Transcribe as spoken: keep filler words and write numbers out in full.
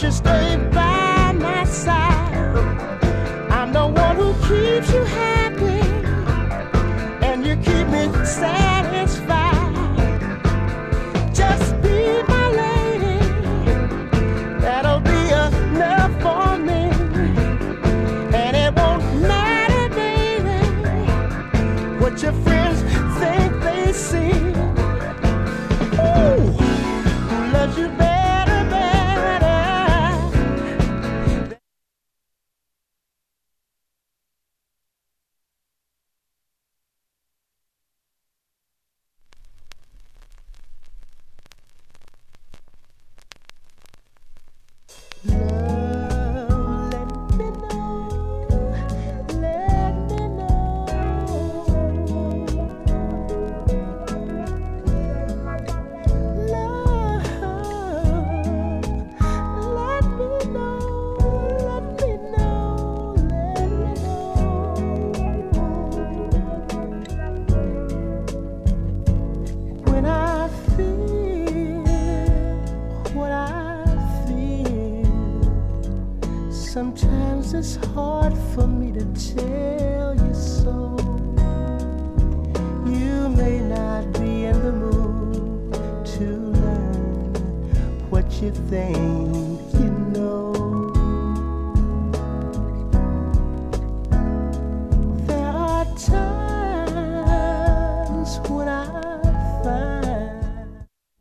you stay by my side. I'm the one who keeps you happy, and you keep me satisfied. Just be my lady, that'll be enough for me. And it won't matter, baby, what your friends think they see. Ooh, who loves you better, better. Love, let me know, let me know. Love, let me know, let me know, let me know. When I feel what I feel, sometimes it's hard for me